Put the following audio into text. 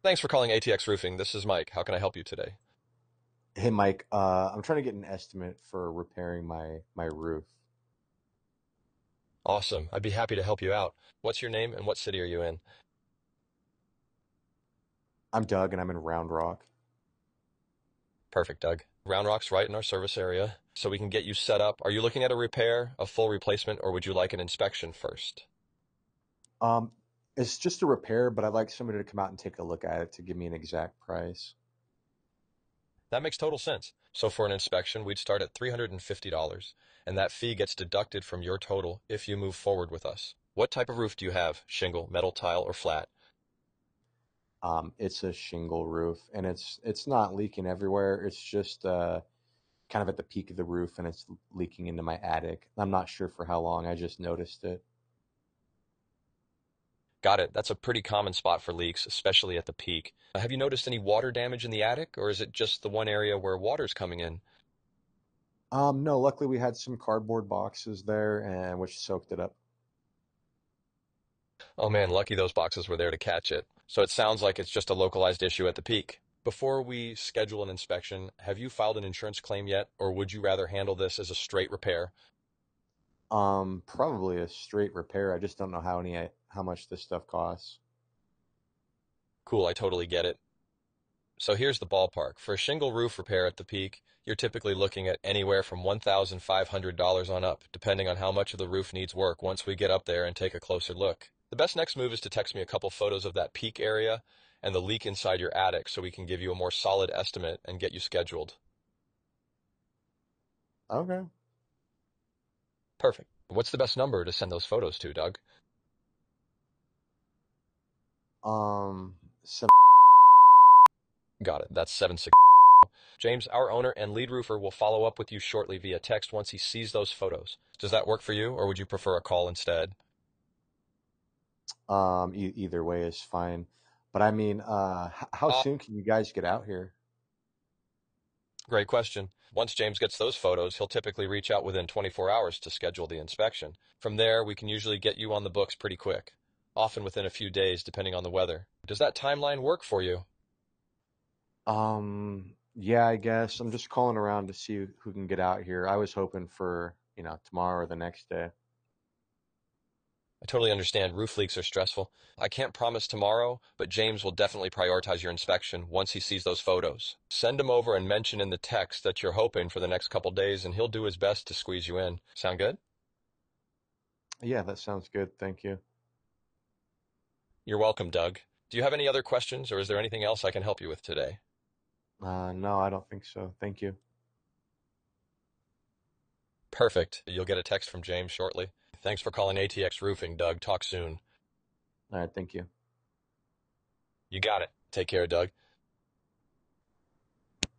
Thanks for calling ATX Roofing. This is Mike. How can I help you today? Hey Mike, I'm trying to get an estimate for repairing my roof. Awesome. I'd be happy to help you out. What's your name and what city are you in? I'm Doug and I'm in Round Rock. Perfect, Doug. Round Rock's right in our service area, so we can get you set up. Are you looking at a repair, a full replacement, or would you like an inspection first? Um, it's just a repair, but I'd like somebody to come out and take a look at it to give me an exact price. That makes total sense. So for an inspection, we'd start at $350, and that fee gets deducted from your total if you move forward with us. What type of roof do you have? Shingle, metal tile, or flat? It's a shingle roof and it's not leaking everywhere. It's just kind of at the peak of the roof and it's leaking into my attic. I'm not sure for how long. I just noticed it. Got it. That's a pretty common spot for leaks, especially at the peak. Have you noticed any water damage in the attic, or is it just the one area where water's coming in? No, luckily we had some cardboard boxes there and which soaked it up. Oh man, lucky those boxes were there to catch it. So it sounds like it's just a localized issue at the peak. Before we schedule an inspection, have you filed an insurance claim yet, or would you rather handle this as a straight repair? Probably a straight repair. I just don't know how much this stuff costs. Cool, I totally get it. So here's the ballpark. For a shingle roof repair at the peak, you're typically looking at anywhere from $1,500 on up, depending on how much of the roof needs work once we get up there and take a closer look. The best next move is to text me a couple photos of that peak area and the leak inside your attic so we can give you a more solid estimate and get you scheduled. Okay. Perfect. What's the best number to send those photos to, Doug? Some, Got it. That's 76. James, our owner and lead roofer, will follow up with you shortly via text once he sees those photos. Does that work for you, or would you prefer a call instead? either way is fine. But I mean, how Uh, soon can you guys get out here? Great question. Once James gets those photos, he'll typically reach out within 24 hours to schedule the inspection. From there, we can usually get you on the books pretty quick, often within a few days, depending on the weather. Does that timeline work for you? Yeah, I guess I'm just calling around to see who can get out here. I was hoping for, tomorrow or the next day. I totally understand roof leaks are stressful. I can't promise tomorrow, but James will definitely prioritize your inspection once he sees those photos. Send him over and mention in the text that you're hoping for the next couple days, and he'll do his best to squeeze you in. Sound good? Yeah, that sounds good. Thank you. You're welcome, Doug. Do you have any other questions, or is there anything else I can help you with today? No, I don't think so. Thank you. Perfect. You'll get a text from James shortly. Thanks for calling ATX Roofing, Doug. Talk soon. All right, thank you. You got it. Take care, Doug.